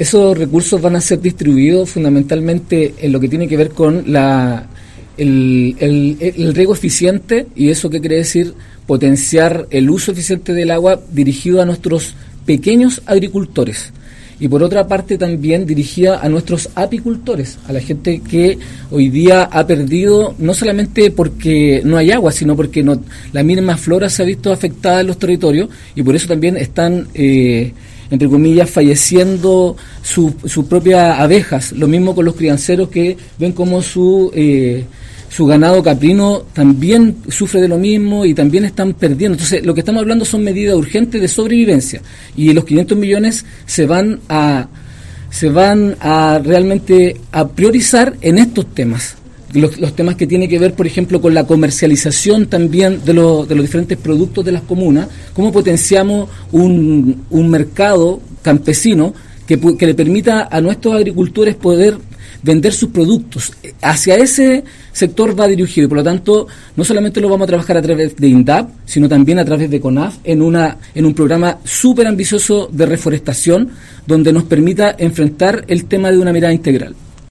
esos recursos van a ser distribuidos fundamentalmente en lo que tiene que ver con el riego eficiente, y eso qué quiere decir: potenciar el uso eficiente del agua dirigido a nuestros pequeños agricultores, y por otra parte también dirigida a nuestros apicultores, a la gente que hoy día ha perdido, no solamente porque no hay agua, sino porque la misma flora se ha visto afectada en los territorios, y por eso también están entre comillas falleciendo sus propias abejas. Lo mismo con los crianceros, que ven como su ganado caprino también sufre de lo mismo y también están perdiendo. Entonces, lo que estamos hablando son medidas urgentes de sobrevivencia, y los 500 millones se van a realmente a priorizar en estos temas. Los temas que tienen que ver, por ejemplo, con la comercialización también de los diferentes productos de las comunas, cómo potenciamos un mercado campesino que le permita a nuestros agricultores poder vender sus productos. Hacia ese sector va dirigido, y por lo tanto no solamente lo vamos a trabajar a través de INDAP, sino también a través de CONAF en un programa súper ambicioso de reforestación, donde nos permita enfrentar el tema de una mirada integral.